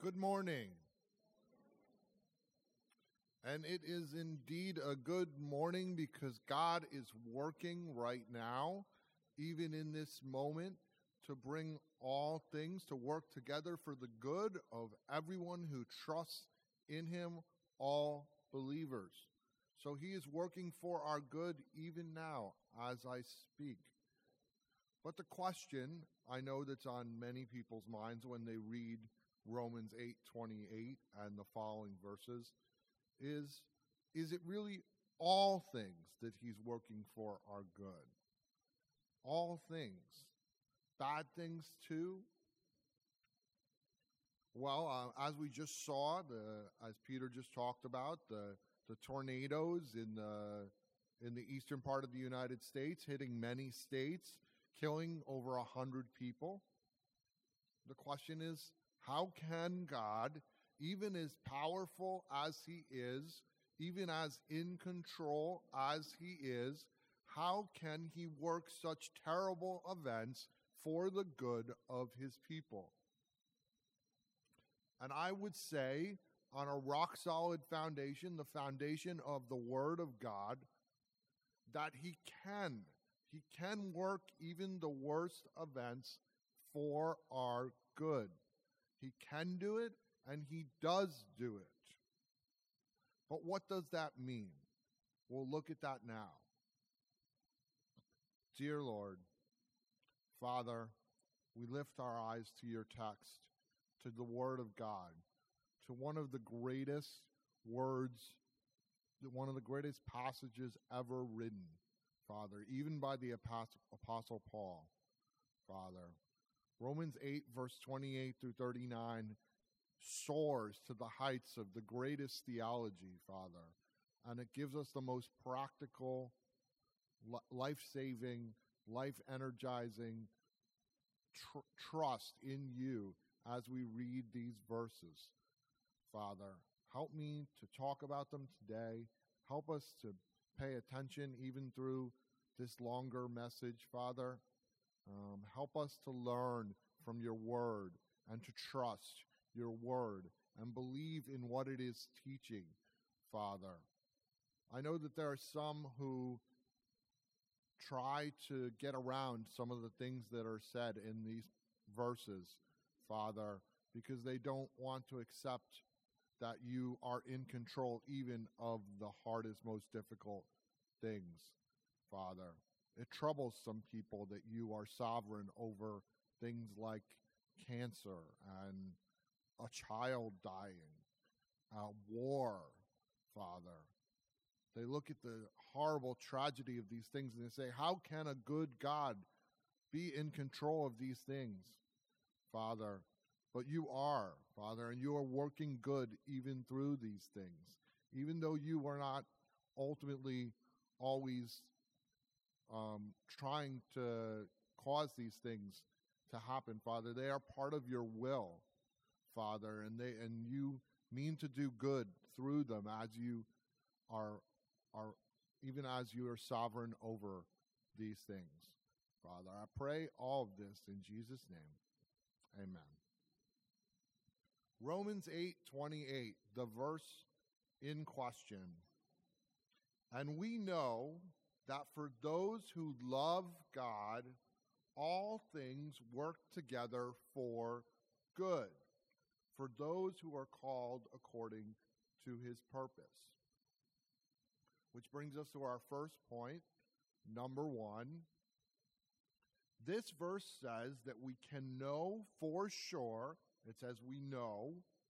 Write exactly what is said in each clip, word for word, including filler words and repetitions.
Good morning. And it is indeed a good morning because God is working right now, even in this moment, to bring all things to work together for the good of everyone who trusts in Him, all believers. So He is working for our good even now as I speak. But the question, I know that's on many people's minds when they read Romans eight twenty-eight and the following verses, is, is it really all things that He's working for our good? All things. Bad things too? Well, uh, as we just saw, the, as Peter just talked about, the, the tornadoes in the, in the eastern part of the United States, hitting many states, killing over a hundred people. The question is, how can God, even as powerful as He is, even as in control as He is, how can He work such terrible events for the good of His people? And I would say, on a rock-solid foundation, the foundation of the Word of God, that He can. He can work even the worst events for our good. He can do it, and He does do it. But what does that mean? We'll look at that now. Dear Lord, Father, we lift our eyes to your text, to the Word of God, to one of the greatest words, one of the greatest passages ever written, Father, even by the Apostle Paul, Father. Romans eight, verse twenty-eight through thirty-nine soars to the heights of the greatest theology, Father, and it gives us the most practical, life-saving, life-energizing tr- trust in you as we read these verses. Father, help me to talk about them today. Help us to pay attention even through this longer message, Father. Um, help us to learn from your word and to trust your word and believe in what it is teaching, Father. I know that there are some who try to get around some of the things that are said in these verses, Father, because they don't want to accept that you are in control even of the hardest, most difficult things, Father. It troubles some people that you are sovereign over things like cancer and a child dying, uh, war, Father. They look at the horrible tragedy of these things and they say, how can a good God be in control of these things, Father? But you are, Father, and you are working good even through these things. Even though you are not ultimately always um, trying to cause these things to happen, Father, they are part of your will, Father, and they and you mean to do good through them as you are are even as you are sovereign over these things, Father. I pray all of this in Jesus' name. Amen. Romans eight twenty-eight, the verse in question. And we know that for those who love God, all things work together for good, for those who are called according to His purpose. Which brings us to our first point, number one. This verse says that we can know for sure, it says we know,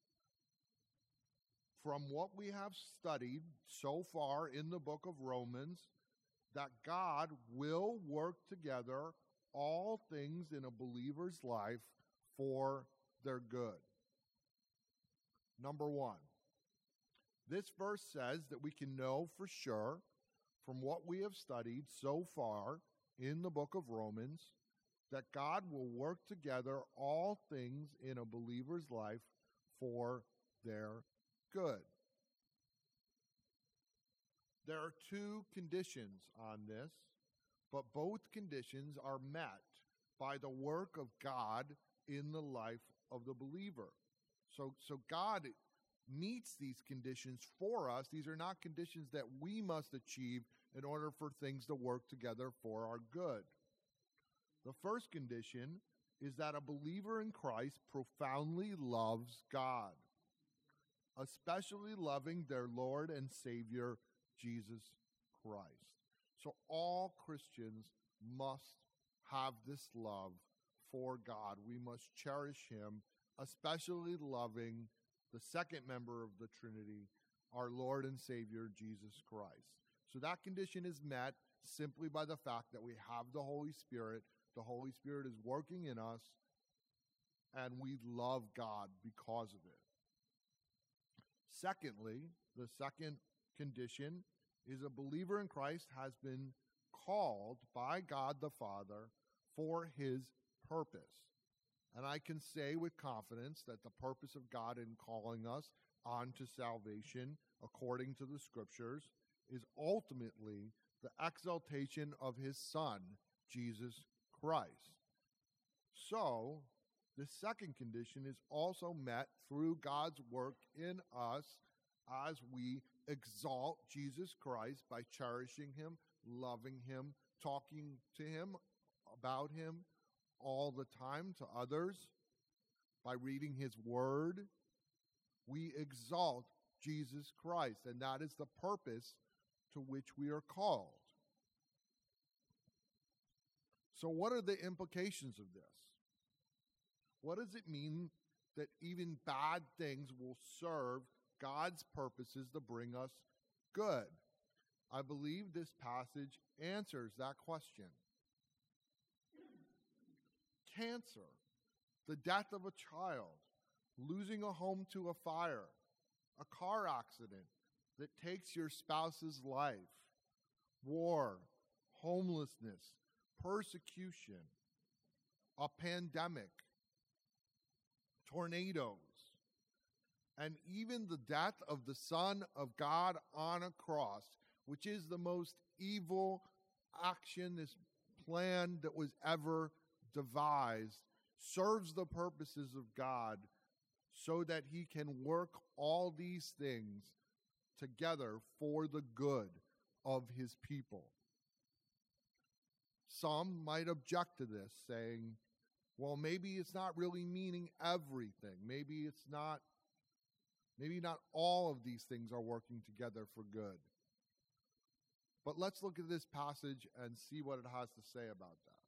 from what we have studied so far in the book of Romans, that God will work together all things in a believer's life for their good. Number one, this verse says that we can know for sure from what we have studied so far in the book of Romans that God will work together all things in a believer's life for their good. There are two conditions on this, but both conditions are met by the work of God in the life of the believer. So, so God meets these conditions for us. These are not conditions that we must achieve in order for things to work together for our good. The first condition is that a believer in Christ profoundly loves God, especially loving their Lord and Savior, Jesus Christ. So all Christians must have this love for God. We must cherish him, especially loving the second member of the Trinity, our Lord and Savior, Jesus Christ. So that condition is met simply by the fact that we have the Holy Spirit. The Holy Spirit is working in us, and we love God because of it. Secondly, the second condition is a believer in Christ has been called by God the Father for his purpose. And I can say with confidence that the purpose of God in calling us onto salvation, according to the Scriptures, is ultimately the exaltation of his Son, Jesus Christ. So, the second condition is also met through God's work in us as we exalt Jesus Christ by cherishing him, loving him, talking to him, about him all the time to others, by reading his word. We exalt Jesus Christ, and that is the purpose to which we are called. So what are the implications of this? What does it mean that even bad things will serve God's purposes to bring us good? I believe this passage answers that question. Cancer, the death of a child, losing a home to a fire, a car accident that takes your spouse's life, war, homelessness, persecution, a pandemic, tornadoes, and even the death of the Son of God on a cross, which is the most evil action, this plan that was ever devised, serves the purposes of God so that he can work all these things together for the good of his people. Some might object to this, saying, well, maybe it's not really meaning everything. Maybe it's not, maybe not all of these things are working together for good. But let's look at this passage and see what it has to say about that.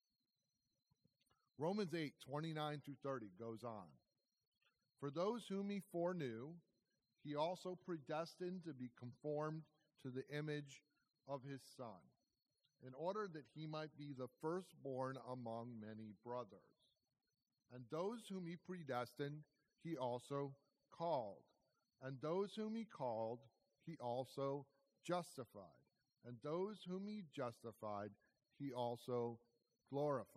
Romans eight, twenty-nine through thirty goes on. For those whom he foreknew, he also predestined to be conformed to the image of his Son, in order that he might be the firstborn among many brothers. And those whom he predestined, he also called. And those whom he called, he also justified. And those whom he justified, he also glorified.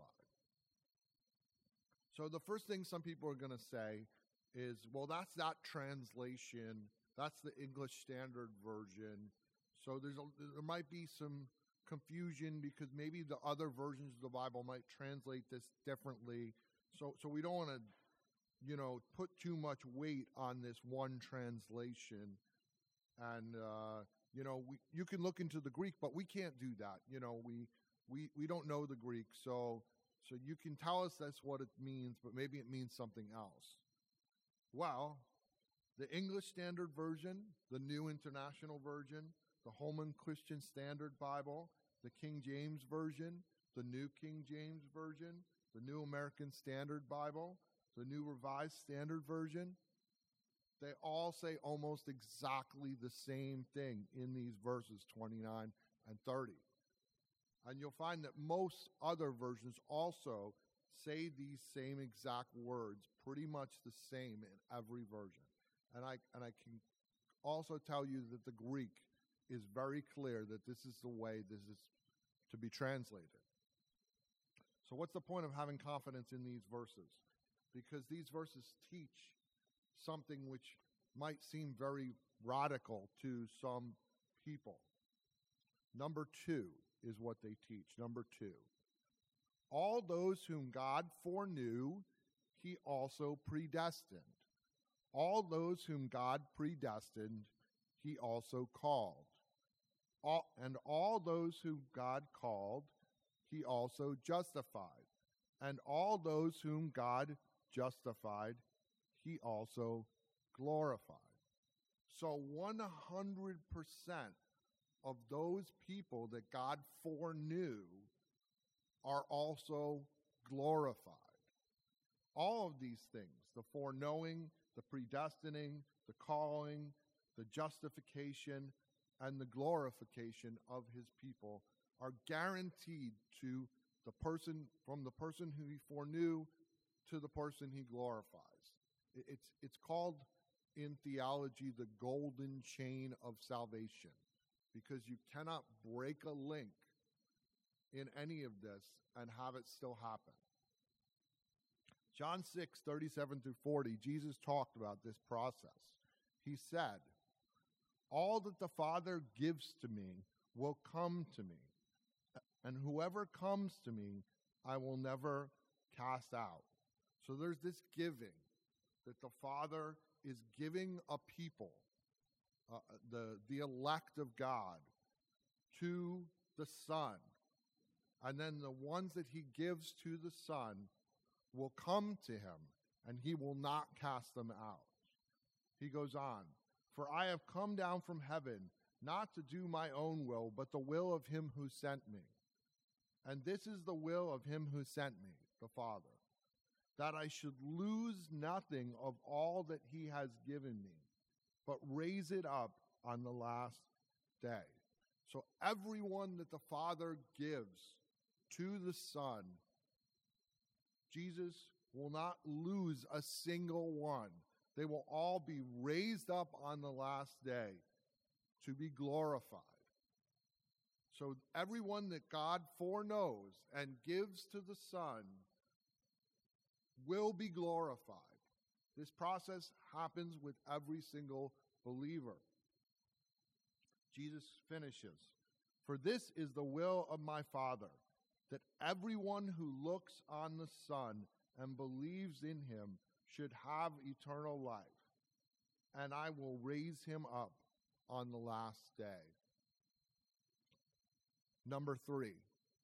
So the first thing some people are going to say is, well, that's that translation. That's the English Standard Version. So there's a, there might be some confusion because maybe the other versions of the Bible might translate this differently. So so we don't want to, you know, put too much weight on this one translation. And, uh, you know, we, you can look into the Greek, but we can't do that. You know, we we, we don't know the Greek. So, so you can tell us that's what it means, but maybe it means something else. Well, the English Standard Version, the New International Version, the Holman Christian Standard Bible, the King James Version, the New King James Version, the New American Standard Bible, the New Revised Standard Version, they all say almost exactly the same thing in these verses twenty-nine and thirty. And you'll find that most other versions also say these same exact words, pretty much the same in every version. And I and I can also tell you that the Greek is very clear that this is the way this is to be translated. So what's the point of having confidence in these verses? Because these verses teach something which might seem very radical to some people. Number two is what they teach. Number two, all those whom God foreknew, he also predestined. All those whom God predestined, he also called. All, and all those whom God called, he also justified. And all those whom God justified, he also glorified. So one hundred percent of those people that God foreknew are also glorified. All of these things, the foreknowing, the predestining, the calling, the justification, and the glorification of his people are guaranteed to the person, from the person who he foreknew to the person he glorifies. It's, it's called in theology the golden chain of salvation, because you cannot break a link in any of this and have it still happen. John six, thirty-seven through forty, Jesus talked about this process. He said, all that the Father gives to me will come to me, and whoever comes to me, I will never cast out. So there's this giving that the Father is giving a people, uh, the, the elect of God, to the Son. And then the ones that he gives to the Son will come to him, and he will not cast them out. He goes on, for I have come down from heaven, not to do my own will, but the will of him who sent me. And this is the will of him who sent me, the Father, that I should lose nothing of all that he has given me, but raise it up on the last day. So everyone that the Father gives to the Son, Jesus will not lose a single one. They will all be raised up on the last day to be glorified. So everyone that God foreknows and gives to the Son will be glorified. This process happens with every single believer. Jesus finishes, for this is the will of my Father, that everyone who looks on the Son and believes in him should have eternal life, and I will raise him up on the last day. Number three,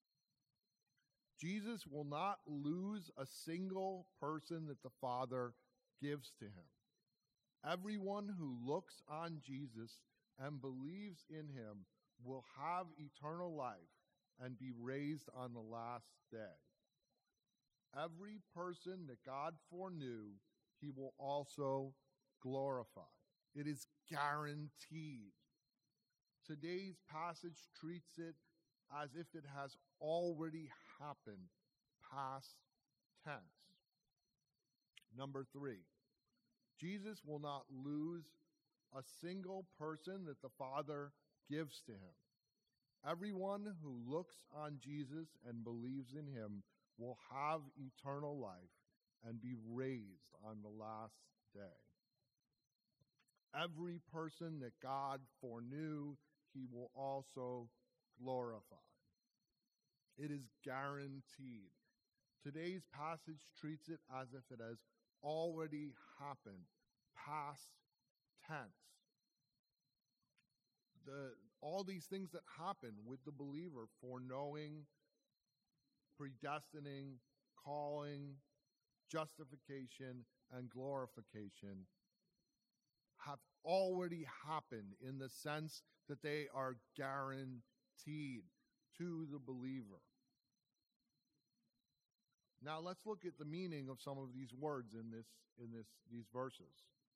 Jesus will not lose a single person that the Father gives to him. Everyone who looks on Jesus and believes in him will have eternal life and be raised on the last day. Every person that God foreknew, he will also glorify. It is guaranteed. Today's passage treats it as if it has already happened, past tense. Number three, Jesus will not lose a single person that the Father gives to him. Everyone who looks on Jesus and believes in him will have eternal life and be raised on the last day. Every person that God foreknew, he will also glorify. It is guaranteed. Today's passage treats it as if it has already happened, past tense. The, all these things that happen with the believer, foreknowing, predestining, calling, justification, and glorification, have already happened in the sense that they are guaranteed to the believer. Now let's look at the meaning of some of these words in this in this these verses.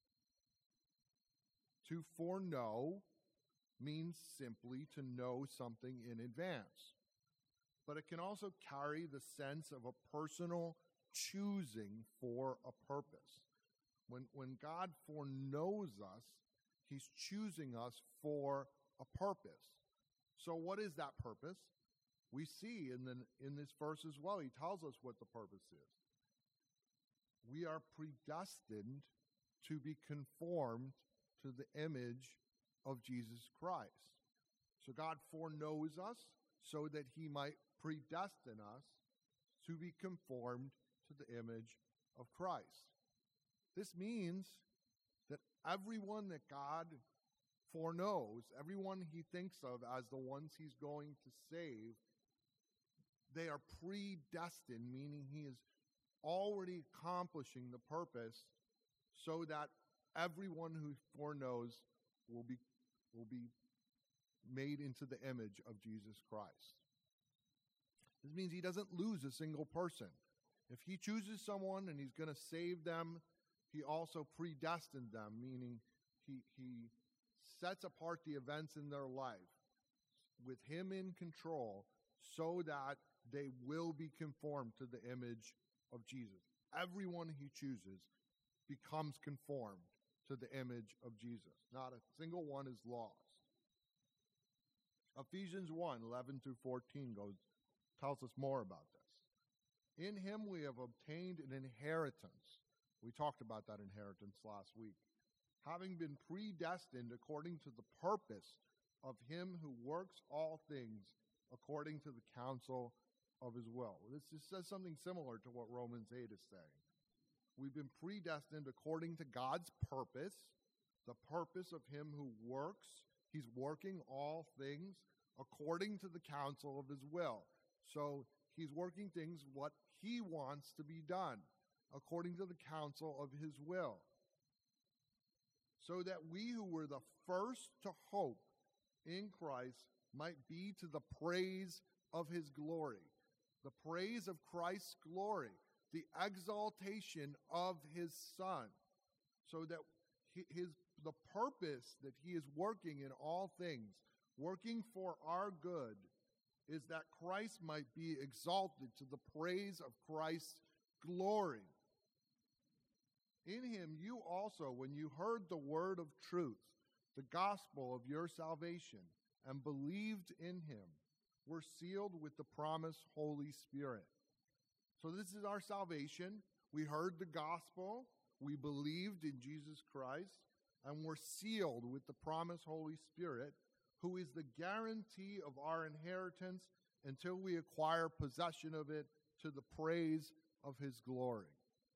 To foreknow means simply to know something in advance, but it can also carry the sense of a personal choosing for a purpose. When when God foreknows us, he's choosing us for a purpose. So what is that purpose? We see in the in this verse as well, he tells us what the purpose is. We are predestined to be conformed to the image of Jesus Christ. So God foreknows us so that he might predestine us to be conformed to the image of Christ. This means everyone that God foreknows, everyone he thinks of as the ones he's going to save, they are predestined, meaning he is already accomplishing the purpose so that everyone who foreknows will be, will be made into the image of Jesus Christ. This means he doesn't lose a single person. If he chooses someone and he's going to save them, he also predestined them, meaning he, he sets apart the events in their life with him in control so that they will be conformed to the image of Jesus. Everyone he chooses becomes conformed to the image of Jesus. Not a single one is lost. Ephesians one, eleven through fourteen goes, tells us more about this. In him we have obtained an inheritance. We talked about that inheritance last week. Having been predestined according to the purpose of him who works all things according to the counsel of his will. This just says something similar to what Romans eight is saying. We've been predestined according to God's purpose, the purpose of him who works. He's working all things according to the counsel of his will. So he's working things what he wants to be done according to the counsel of his will. So that we who were the first to hope in Christ might be to the praise of his glory. The praise of Christ's glory, the exaltation of his Son, so that his the purpose that he is working in all things, working for our good, is that Christ might be exalted to the praise of Christ's glory. In him you also, when you heard the word of truth, the gospel of your salvation, and believed in him, were sealed with the promised Holy Spirit. So this is our salvation. We heard the gospel, we believed in Jesus Christ, and we're sealed with the promised Holy Spirit, who is the guarantee of our inheritance until we acquire possession of it to the praise of his glory.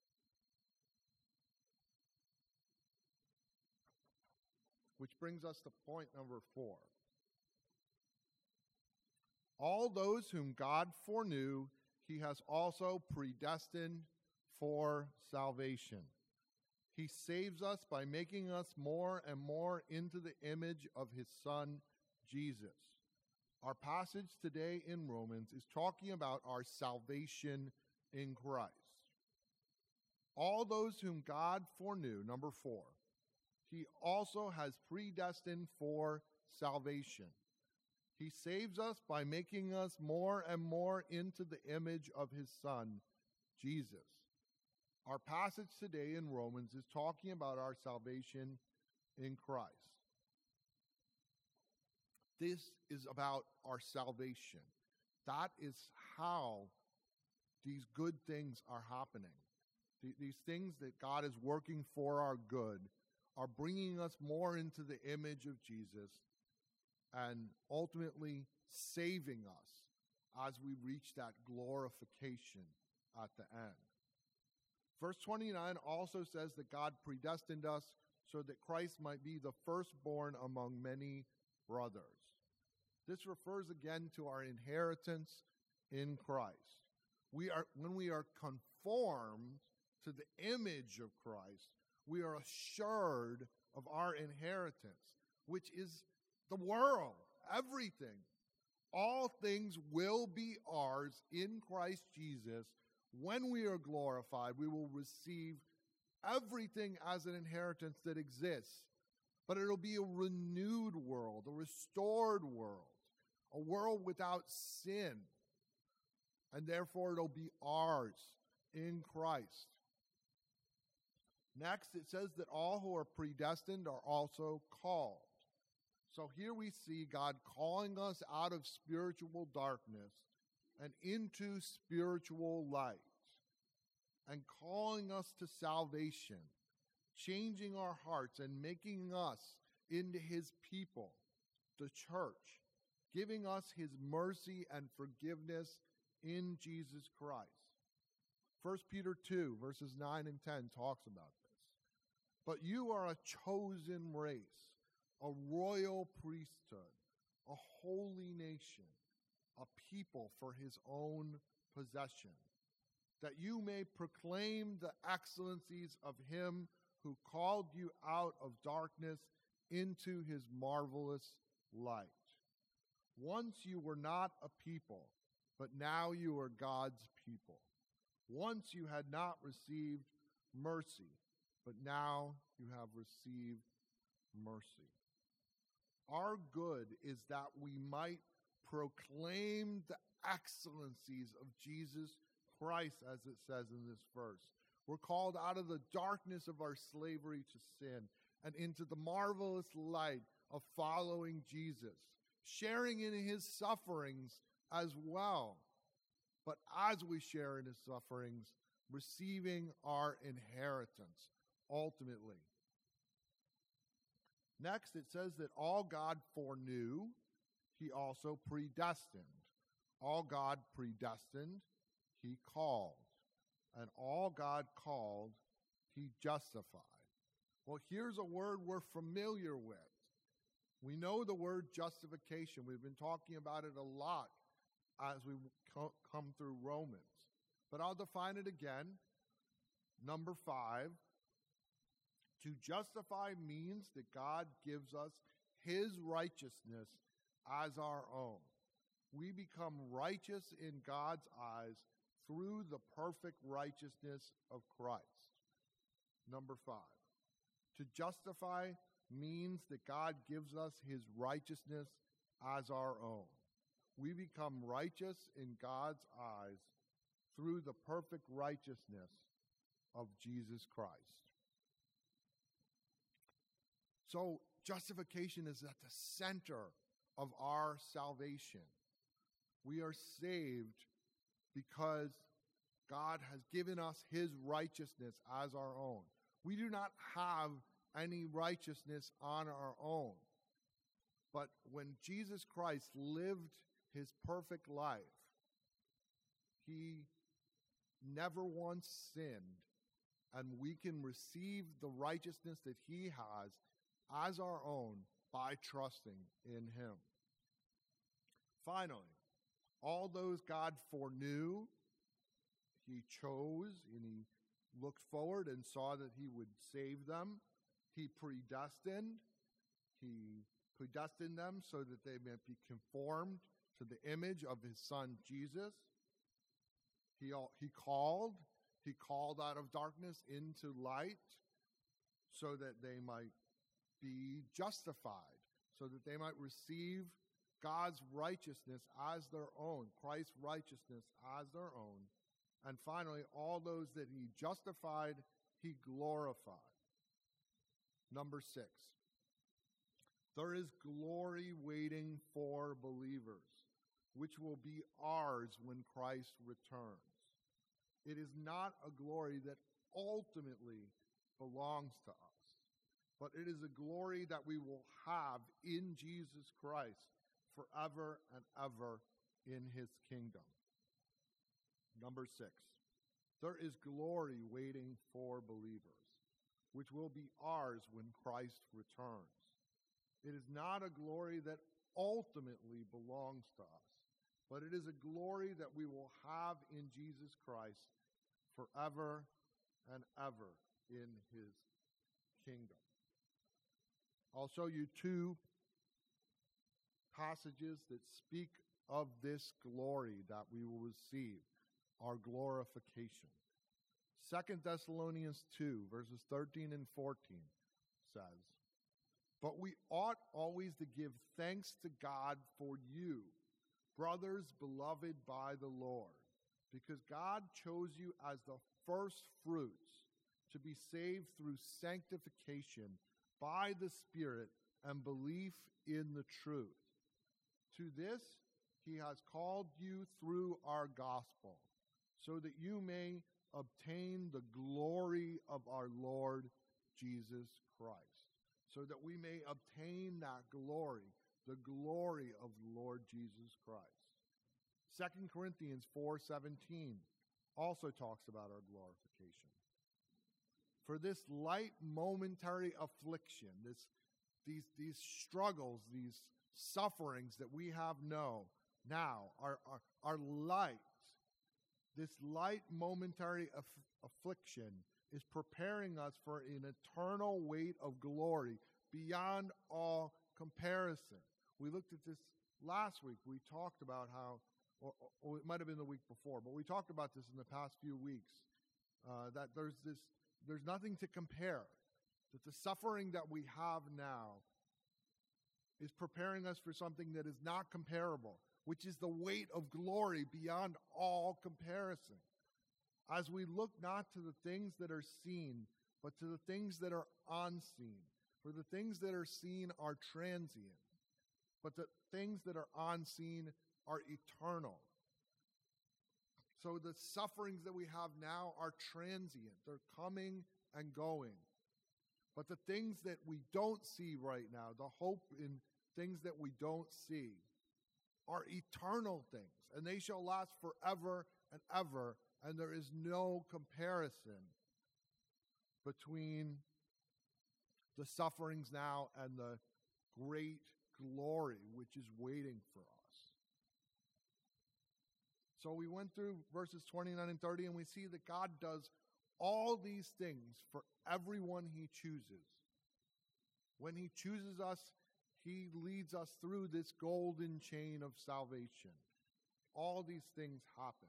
Which brings us to point number four. All those whom God foreknew, he has also predestined for salvation. He saves us by making us more and more into the image of his Son, Jesus. Our passage today in Romans is talking about our salvation in Christ. All those whom God foreknew, number four, he also has predestined for salvation. He saves us by making us more and more into the image of his Son, Jesus. Our passage today in Romans is talking about our salvation in Christ. This is about our salvation. That is how these good things are happening. These things that God is working for our good are bringing us more into the image of Jesus and ultimately saving us as we reach that glorification at the end. Verse twenty-nine also says that God predestined us so that Christ might be the firstborn among many brothers. This refers again to our inheritance in Christ. We are, when we are conformed to the image of Christ, we are assured of our inheritance, which is the world, everything. All things will be ours in Christ Jesus. When we are glorified, we will receive everything as an inheritance that exists. But it'll be a renewed world, a restored world, a world without sin. And therefore, it'll be ours in Christ. Next, it says that all who are predestined are also called. So here we see God calling us out of spiritual darkness and into spiritual light, and calling us to salvation, changing our hearts and making us into his people, the church, giving us his mercy and forgiveness in Jesus Christ. First Peter two, verses nine and ten talks about this. But you are a chosen race, a royal priesthood, a holy nation, a people for his own possession, that you may proclaim the excellencies of him who called you out of darkness into his marvelous light. Once you were not a people, but now you are God's people. Once you had not received mercy, but now you have received mercy. Our good is that we might proclaim the excellencies of Jesus Christ, as it says in this verse. We're called out of the darkness of our slavery to sin and into the marvelous light of following Jesus, sharing in his sufferings as well. But as we share in his sufferings, receiving our inheritance ultimately. Next, it says that all God foreknew, he also predestined. All God predestined, he called. And all God called, he justified. Well, here's a word we're familiar with. We know the word justification. We've been talking about it a lot as we co- come through Romans. But I'll define it again. Number five, to justify means that God gives us his righteousness as our own. We become righteous in God's eyes through the perfect righteousness of Christ. Number five, to justify means that God gives us his righteousness as our own. We become righteous in God's eyes through the perfect righteousness of Jesus Christ. So justification is at the center of our salvation. We are saved because God has given us his righteousness as our own. We do not have any righteousness on our own. But when Jesus Christ lived his perfect life, he never once sinned, and we can receive the righteousness that he has as our own by trusting in him. Finally, all those God foreknew, he chose, and he looked forward and saw that he would save them. He predestined. He predestined them so that they might be conformed to the image of his son, Jesus. He, he called. He called out of darkness into light so that they might be justified, so that they might receive God's righteousness as their own, Christ's righteousness as their own. And finally, all those that he justified, he glorified. Number six, there is glory waiting for believers, which will be ours when Christ returns. It is not a glory that ultimately belongs to us, but it is a glory that we will have in Jesus Christ forever and ever in his kingdom. Number six, there is glory waiting for believers, which will be ours when Christ returns. It is not a glory that ultimately belongs to us, but it is a glory that we will have in Jesus Christ forever and ever in his kingdom. I'll show you two passages that speak of this glory that we will receive, our glorification. Second Thessalonians two, verses thirteen and fourteen says, "But we ought always to give thanks to God for you, brothers beloved by the Lord, because God chose you as the first fruits to be saved through sanctification by the Spirit and belief in the truth. To this he has called you through our gospel, so that you may obtain the glory of our Lord Jesus Christ." So that we may obtain that glory, the glory of the Lord Jesus Christ. Second Corinthians four seventeen also talks about our glorification. for this light momentary affliction, this, these, these struggles, these sufferings that we have no, now are, are, are light. This light momentary aff- affliction is preparing us for an eternal weight of glory beyond all comparison. We looked at this last week. We talked about how, or, or it might have been the week before, but we talked about this in the past few weeks, uh, that there's this, there's nothing to compare, that the suffering that we have now is preparing us for something that is not comparable, which is the weight of glory beyond all comparison. As we look not to the things that are seen, but to the things that are unseen. For the things that are seen are transient, but the things that are unseen are eternal. So the sufferings that we have now are transient. They're coming and going. But the things that we don't see right now, the hope in things that we don't see, are eternal things, and they shall last forever and ever, and there is no comparison between the sufferings now and the great glory which is waiting for us. So we went through verses twenty-nine and thirty, and we see that God does all these things for everyone he chooses. When he chooses us, he leads us through this golden chain of salvation. All these things happen.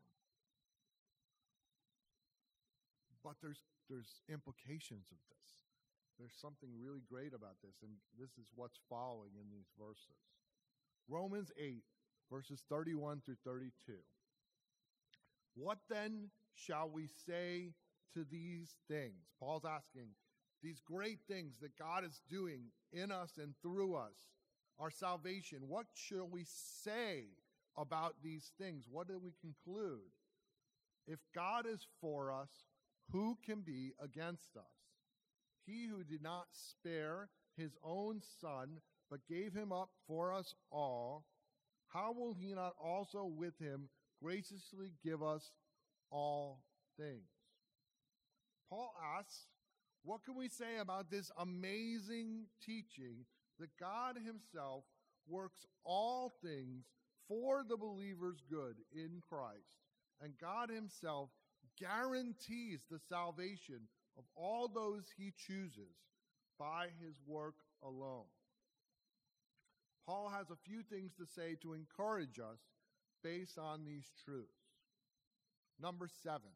But there's there's implications of this. There's something really great about this, and this is what's following in these verses. Romans eight, verses thirty-one through thirty-two. What then shall we say to these things? Paul's asking, these great things that God is doing in us and through us, our salvation, what shall we say about these things? What do we conclude? If God is for us, who can be against us? He who did not spare his own son, but gave him up for us all, how will he not also with him graciously give us all things? Paul asks, what can we say about this amazing teaching that God himself works all things for the believer's good in Christ, and God himself guarantees the salvation of all those he chooses by his work alone? Paul has a few things to say to encourage us based on these truths. Number seven,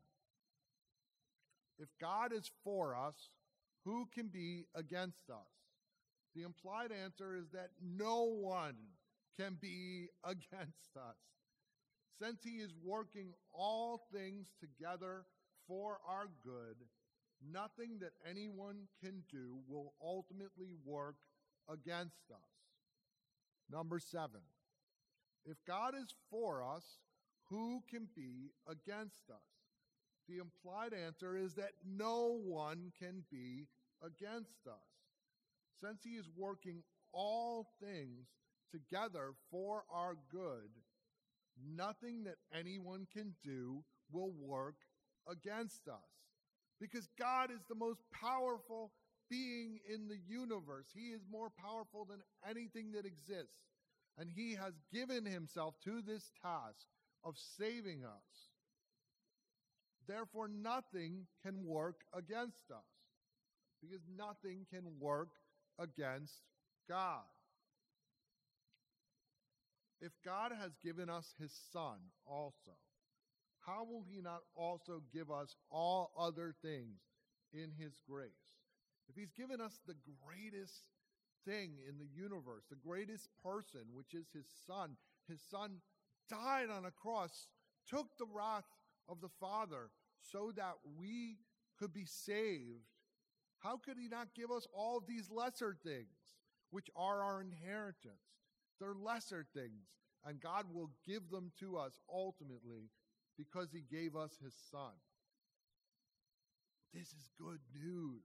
if God is for us, who can be against us? The implied answer is that no one can be against us. Since he is working all things together for our good, nothing that anyone can do will ultimately work against us. Number seven, if God is for us, who can be against us? The implied answer is that no one can be against us. Since he is working all things together for our good, nothing that anyone can do will work against us. Because God is the most powerful being in the universe. He is more powerful than anything that exists. And he has given himself to this task of saving us. Therefore, nothing can work against us, because nothing can work against God. If God has given us his Son also, how will he not also give us all other things in his grace? If he's given us the greatest thing in the universe, the greatest person, which is his Son, his Son died on a cross, took the wrath of the Father so that we could be saved, how could he not give us all of these lesser things, which are our inheritance? They're lesser things, and God will give them to us ultimately because he gave us his Son. This is good news.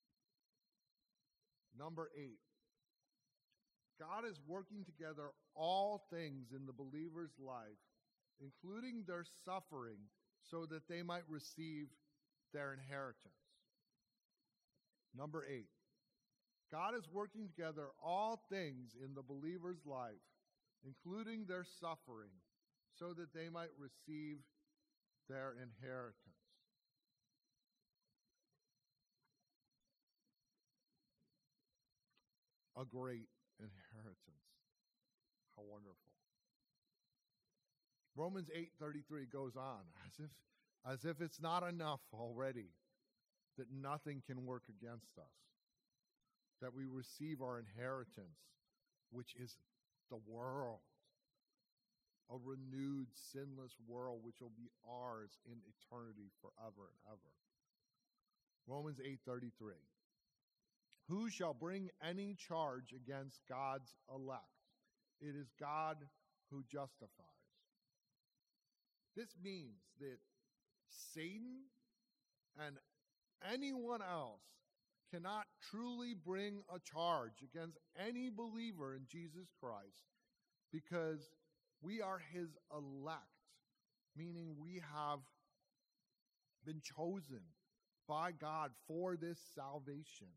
Number eight, God is working together all things in the believer's life, including their suffering, so that they might receive their inheritance. Number eight, God is working together all things in the believer's life, including their suffering, so that they might receive their inheritance. A great inheritance. How wonderful. Romans eight thirty-three goes on, as if, as if it's not enough already that nothing can work against us, that we receive our inheritance, which is the world, a renewed, sinless world which will be ours in eternity forever and ever. Romans eight thirty-three. Who shall bring any charge against God's elect? It is God who justifies. This means that Satan and anyone else cannot truly bring a charge against any believer in Jesus Christ, because we are his elect, meaning we have been chosen by God for this salvation.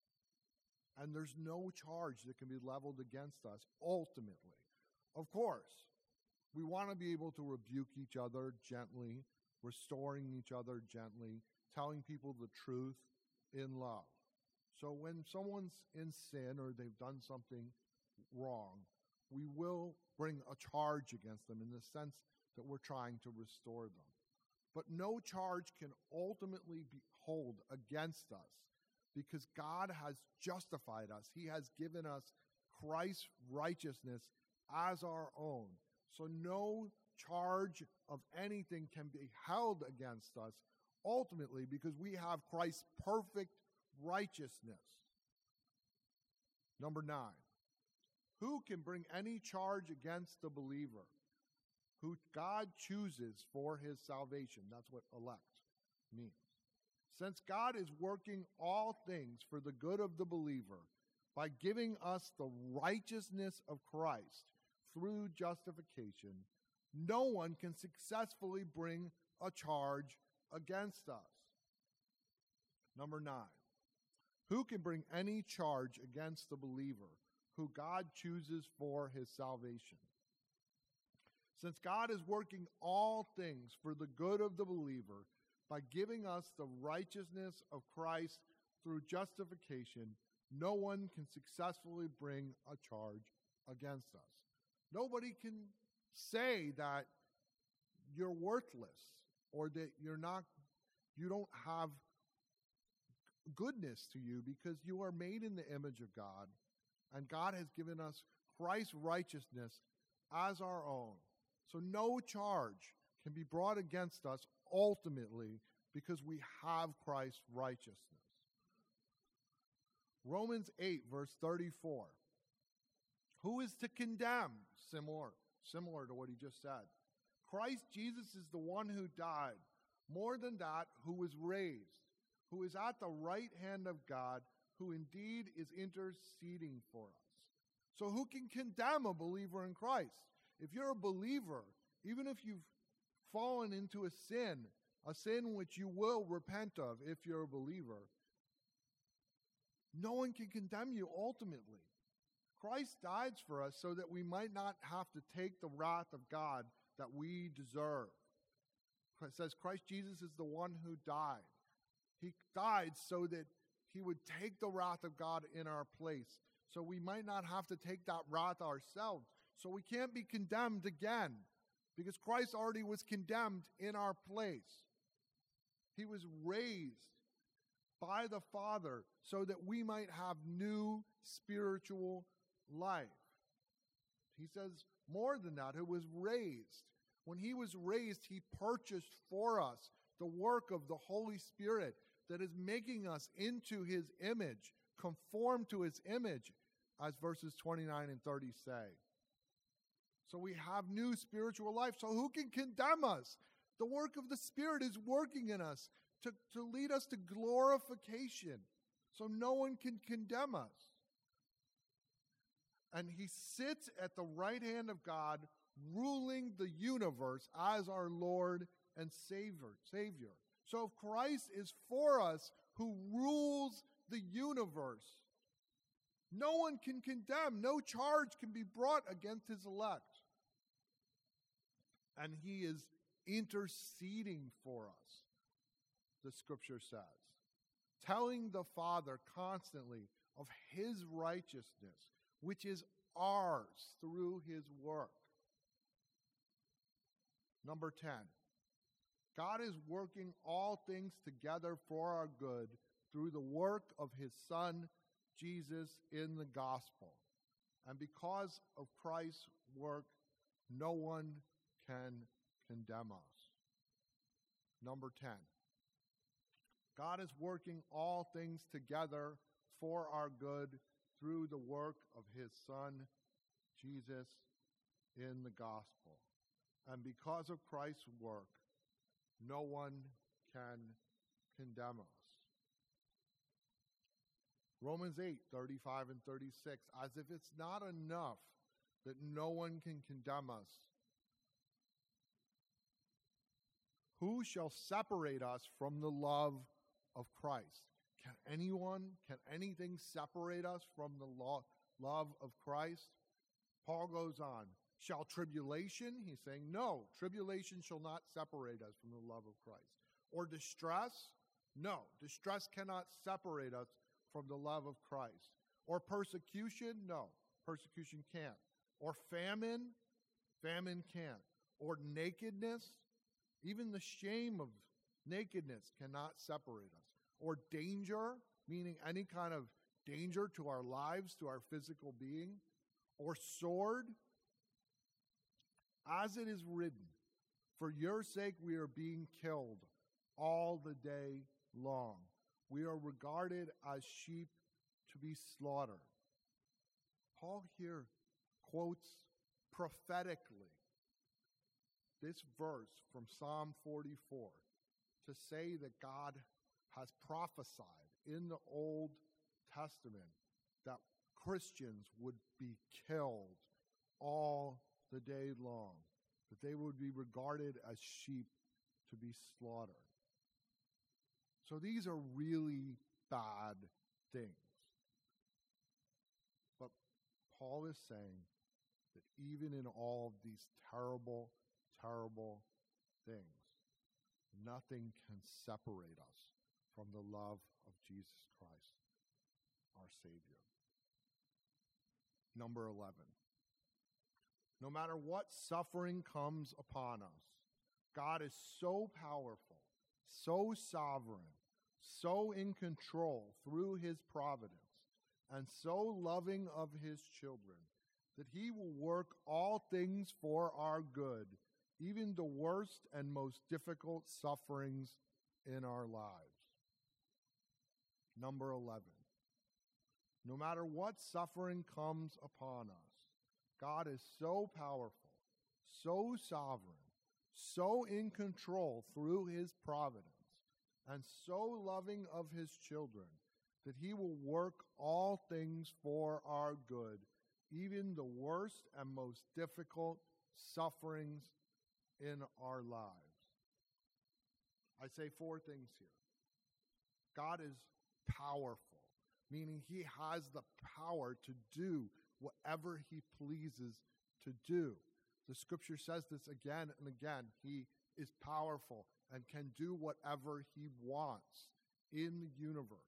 And there's no charge that can be leveled against us ultimately. Of course, we want to be able to rebuke each other gently, restoring each other gently, telling people the truth in love. So when someone's in sin or they've done something wrong, we will bring a charge against them in the sense that we're trying to restore them. But no charge can ultimately be hold against us, because God has justified us. He has given us Christ's righteousness as our own. So no charge of anything can be held against us ultimately, because we have Christ's perfect righteousness. Number nine, who can bring any charge against the believer who God chooses for his salvation? That's what elect means. Since God is working all things for the good of the believer by giving us the righteousness of Christ through justification, no one can successfully bring a charge against us. Number nine, who can bring any charge against the believer who God chooses for his salvation? Since God is working all things for the good of the believer by giving us the righteousness of Christ through justification, no one can successfully bring a charge against us. Nobody can say that you're worthless or that you're not, you don't have goodness to you, because you are made in the image of God, and God has given us Christ's righteousness as our own. So no charge can be brought against us ultimately, because we have Christ's righteousness. Romans eight, verse thirty-four. Who is to condemn? Similar, similar to what he just said. Christ Jesus is the one who died. More than that, who was raised, who is at the right hand of God, who indeed is interceding for us. So who can condemn a believer in Christ? If you're a believer, even if you've fallen into a sin, a sin which you will repent of if you're a believer, no one can condemn you ultimately. Christ died for us so that we might not have to take the wrath of God that we deserve. It says Christ Jesus is the one who died. He died so that he would take the wrath of God in our place, so we might not have to take that wrath ourselves. So we can't be condemned again, because Christ already was condemned in our place. He was raised by the Father so that we might have new spiritual life. He says more than that, it was raised. When he was raised, he purchased for us the work of the Holy Spirit that is making us into his image, conform to his image, as verses twenty-nine and thirty say. So we have new spiritual life. So who can condemn us? The work of the Spirit is working in us to, to lead us to glorification. So no one can condemn us. And he sits at the right hand of God, ruling the universe as our Lord and Savior. Savior. So if Christ is for us, who rules the universe. No one can condemn. No charge can be brought against his elect. And he is interceding for us, the scripture says, telling the Father constantly of his righteousness, which is ours through his work. Number ten, God is working all things together for our good through the work of his Son, Jesus, in the gospel. And because of Christ's work, no one can condemn us. Number ten, God is working all things together for our good through the work of his Son, Jesus, in the gospel. And because of Christ's work, no one can condemn us. Romans eight, thirty-five and thirty-six, as if it's not enough that no one can condemn us. Who shall separate us from the love of Christ? Can anyone, can anything separate us from the lo- love of Christ? Paul goes on, shall tribulation? He's saying, no, tribulation shall not separate us from the love of Christ. Or distress? No, distress cannot separate us from the love of Christ. Or persecution? No, persecution can't. Or famine? Famine can't. Or nakedness? Even the shame of nakedness cannot separate us. Or danger, meaning any kind of danger to our lives, to our physical being. Or sword, as it is written, for your sake we are being killed all the day long. We are regarded as sheep to be slaughtered. Paul here quotes prophetically this verse from Psalm forty-four to say that God has prophesied in the Old Testament that Christians would be killed all the day long, that they would be regarded as sheep to be slaughtered. So these are really bad things. But Paul is saying that even in all of these terrible, terrible things, nothing can separate us from the love of Jesus Christ, our Savior. Number eleven. No matter what suffering comes upon us, God is so powerful, so sovereign, so in control through his providence, and so loving of his children, that he will work all things for our good, even the worst and most difficult sufferings in our lives. Number eleven. No matter what suffering comes upon us, God is so powerful, so sovereign, so in control through his providence, and so loving of his children, that he will work all things for our good, even the worst and most difficult sufferings in our lives. I say four things here. God is powerful, meaning he has the power to do whatever he pleases to do. The scripture says this again and again. He is powerful and can do whatever he wants in the universe.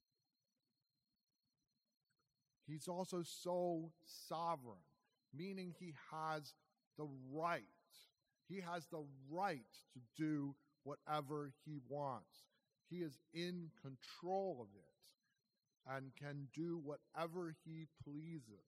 He's also so sovereign, meaning he has the right. He has the right to do whatever he wants. He is in control of it and can do whatever he pleases.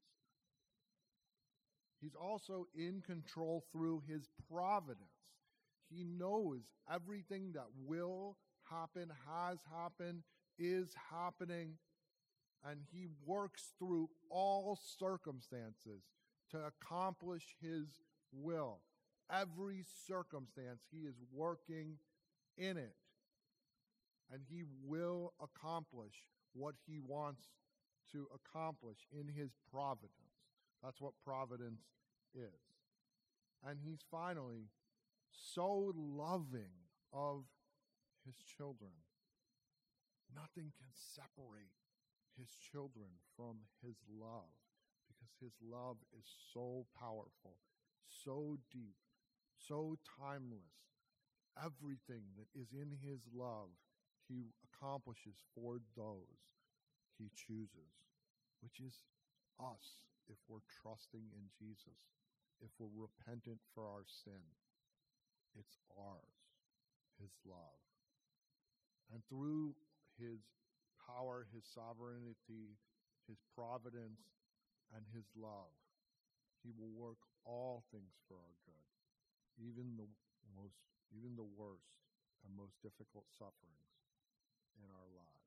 He's also in control through his providence. He knows everything that will happen, has happened, is happening, and he works through all circumstances to accomplish his will. Every circumstance, he is working in it, and he will accomplish what he wants to accomplish in his providence. That's what providence is. And he's finally so loving of his children. Nothing can separate his children from his love, because his love is so powerful, so deep, so timeless. Everything that is in his love, he accomplishes for those he chooses, which is us if we're trusting in Jesus, if we're repentant for our sin. It's ours, his love. And through his power, his sovereignty, his providence, and his love, he will work all things for our good, even the most, even the worst and most difficult sufferings in our lives.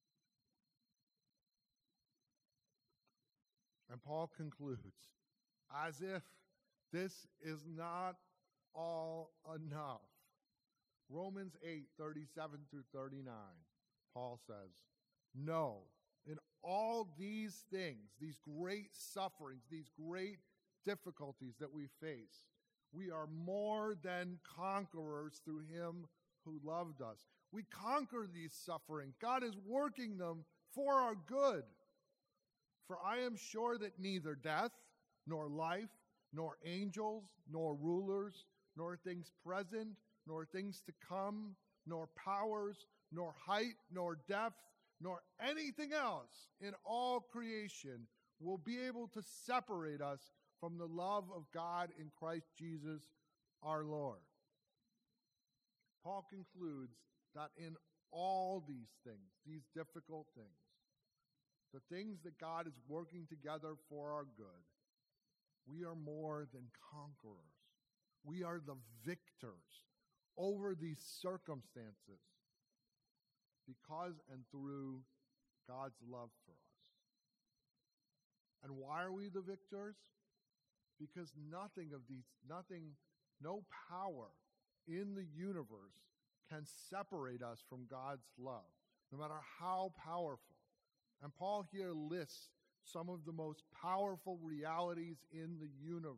And Paul concludes, as if this is not all enough. Romans eight, thirty-seven through thirty-nine, Paul says, no, in all these things, these great sufferings, these great difficulties that we face, we are more than conquerors through him who loved us. We conquer these sufferings. God is working them for our good. For I am sure that neither death, nor life, nor angels, nor rulers, nor things present, nor things to come, nor powers, nor height, nor depth, nor anything else in all creation will be able to separate us from the love of God in Christ Jesus our Lord. Paul concludes that in all these things, these difficult things, the things that God is working together for our good, we are more than conquerors. We are the victors over these circumstances because and through God's love for us. And why are we the victors? Because nothing of these, nothing, no power in the universe can separate us from God's love, no matter how powerful. And Paul here lists some of the most powerful realities in the universe.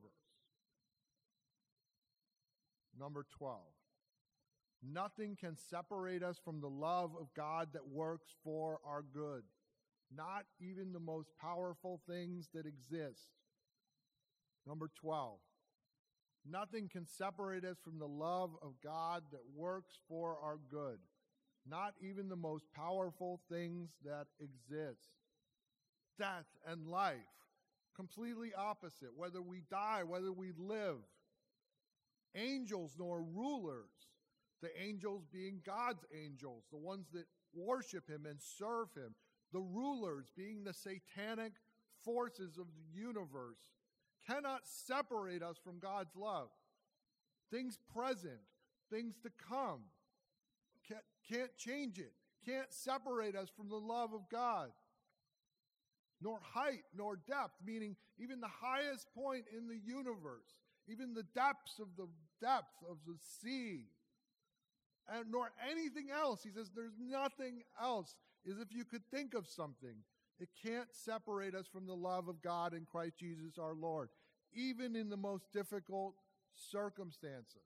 Number twelve. Nothing can separate us from the love of God that works for our good. Not even the most powerful things that exist. Number twelve. Nothing can separate us from the love of God that works for our good. Not even the most powerful things that exist. Death and life, completely opposite. Whether we die, whether we live. Angels nor rulers. The angels being God's angels, the ones that worship him and serve him. The rulers being the satanic forces of the universe cannot separate us from God's love. Things present, things to come, can't, can't change it, can't separate us from the love of God. Nor height, nor depth, meaning even the highest point in the universe, even the depths of the depth of the sea, and nor anything else. He says there's nothing else. As if you could think of something. It can't separate us from the love of God in Christ Jesus our Lord, even in the most difficult circumstances.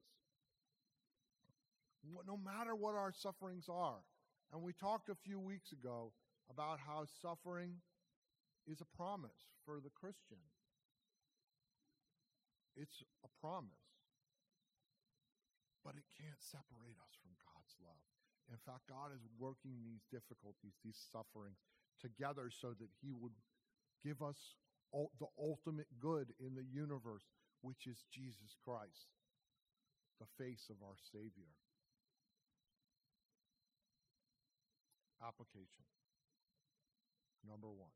No matter what our sufferings are. And we talked a few weeks ago about how suffering is a promise for the Christian. It's a promise. But it can't separate us from God's love. In fact, God is working these difficulties, these sufferings together so that he would give us the ultimate good in the universe, which is Jesus Christ, the face of our Savior. Application. Number one.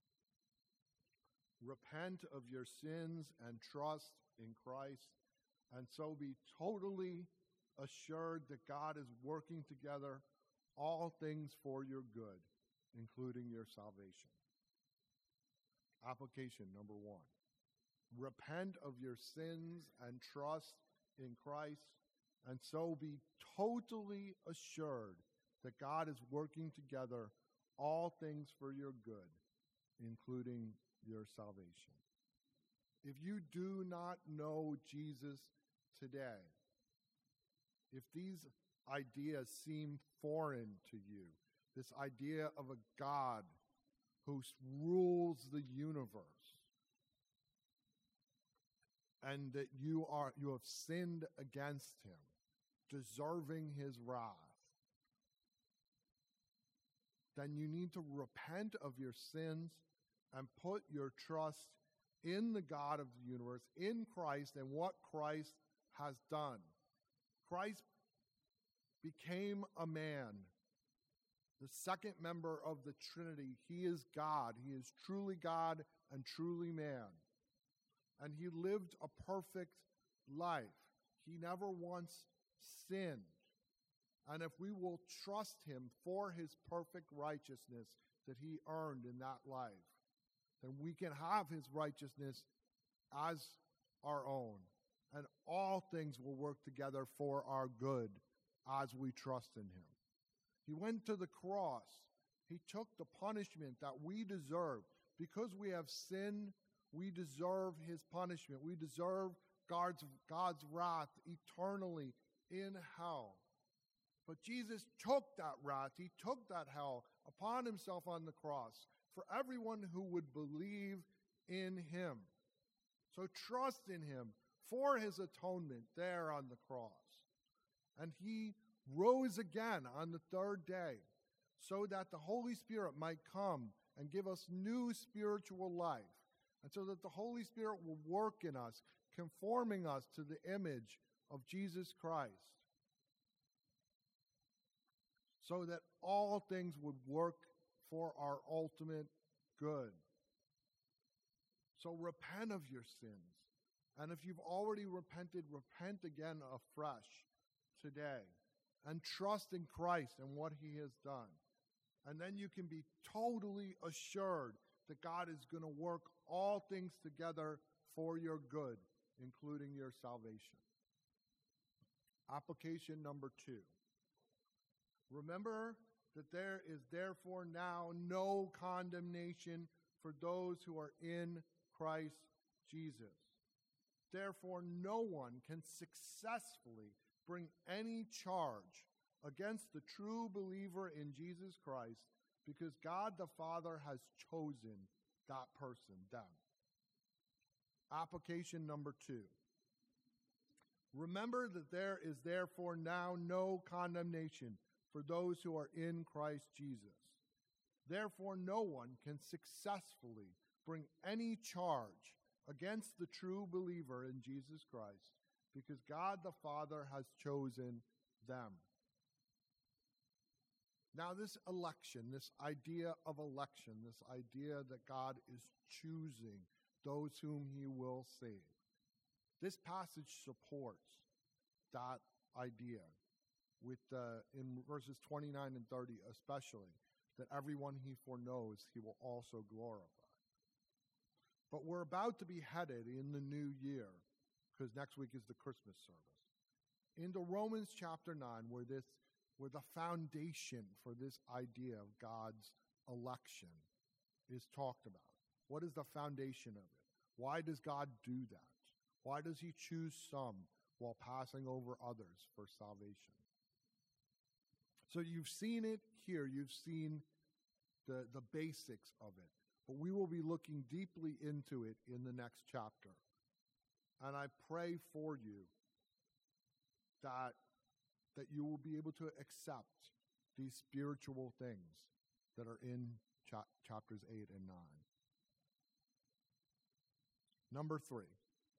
Repent of your sins and trust in Christ, and so be totally assured that God is working together all things for your good, including your salvation. Application number one. Repent of your sins and trust in Christ, and so be totally assured that God is working together all things for your good, including your salvation. If you do not know Jesus today, if these ideas seem foreign to you, this idea of a God who rules the universe, and that you are you have sinned against him, deserving his wrath, then you need to repent of your sins and put your trust in the God of the universe, in Christ, and what Christ has done. Christ became a man, the second member of the Trinity. He is God. He is truly God and truly man. And he lived a perfect life. He never once sinned. And if we will trust him for his perfect righteousness that he earned in that life, then we can have his righteousness as our own. And all things will work together for our good as we trust in him. He went to the cross. He took the punishment that we deserve. Because we have sinned, we deserve his punishment. We deserve God's, God's wrath eternally in hell. But Jesus took that wrath, he took that hell upon himself on the cross for everyone who would believe in him. So trust in him for his atonement there on the cross. And he rose again on the third day so that the Holy Spirit might come and give us new spiritual life. And so that the Holy Spirit will work in us, conforming us to the image of Jesus Christ. So that all things would work for our ultimate good. So repent of your sins. And if you've already repented, repent again afresh today. And trust in Christ and what he has done. And then you can be totally assured that God is going to work all things together for your good, including your salvation. Application number two. Remember that there is therefore now no condemnation for those who are in Christ Jesus. Therefore, no one can successfully bring any charge against the true believer in Jesus Christ because God the Father has chosen that person, them. Application number two. Remember that there is therefore now no condemnation for those who are in Christ Jesus. Therefore, no one can successfully bring any charge against the true believer in Jesus Christ because God the Father has chosen them. Now, this election, this idea of election, this idea that God is choosing those whom he will save, this passage supports that idea. With uh, in verses twenty-nine and thirty especially, that everyone he foreknows he will also glorify. But we're about to be headed in the new year, because next week is the Christmas service, into Romans chapter nine, where this where the foundation for this idea of God's election is talked about. What is the foundation of it? Why does God do that? Why does he choose some while passing over others for salvation? So you've seen it here. You've seen the, the basics of it. But we will be looking deeply into it in the next chapter. And I pray for you that, that you will be able to accept these spiritual things that are in cha- chapters eight and nine. Number three.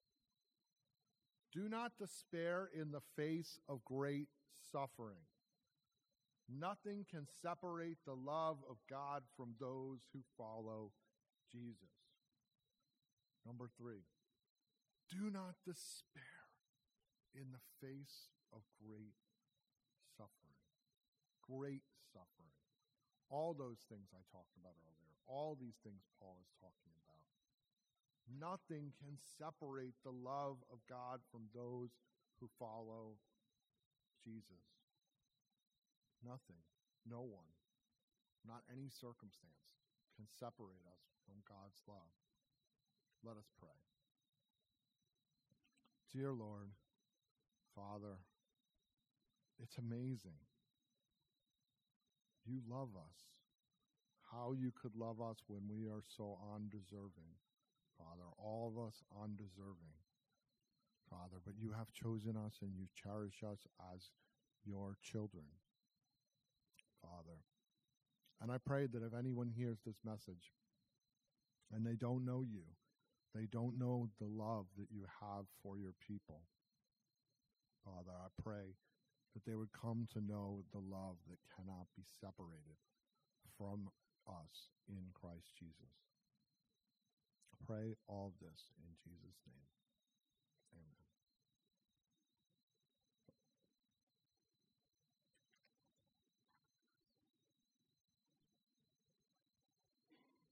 Do not despair in the face of great suffering. Nothing can separate the love of God from those who follow Jesus. Number three, do not despair in the face of great suffering. Great suffering. All those things I talked about earlier, all these things Paul is talking about. Nothing can separate the love of God from those who follow Jesus. Nothing, no one, not any circumstance can separate us from God's love. Let us pray. Dear Lord, Father, it's amazing. You love us. how you could love us when we are so undeserving, Father, all of us undeserving, Father, but you have chosen us and you cherish us as your children, Father. And I pray that if anyone hears this message and they don't know you, they don't know the love that you have for your people, Father, I pray that they would come to know the love that cannot be separated from us in Christ Jesus. I pray all of this in Jesus' name. Amen.